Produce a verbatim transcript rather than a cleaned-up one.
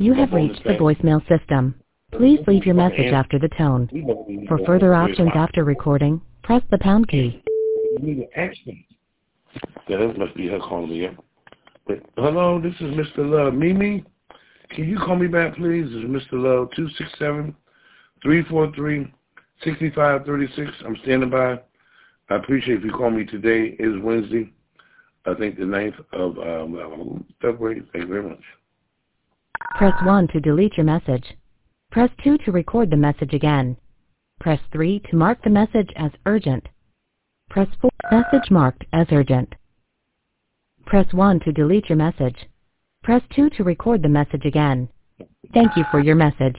You have reached the voicemail system. Please leave your message after the tone. For further options after recording, press the pound key. You need to ask me. Yeah, that must be her calling me. Yeah. But, hello, this is Mister Love. Mimi, can you call me back, please? This is Mister Love, two six seven, three four three, six five three six. I'm standing by. I appreciate if you call me. Today is Wednesday, I think the ninth of um, February. Thank you very much. Press one to delete your message. Press two to record the message again. Press three to mark the message as urgent. Press four. Message marked as urgent. Press one to delete your message. Press two to record the message again. Thank you for your message.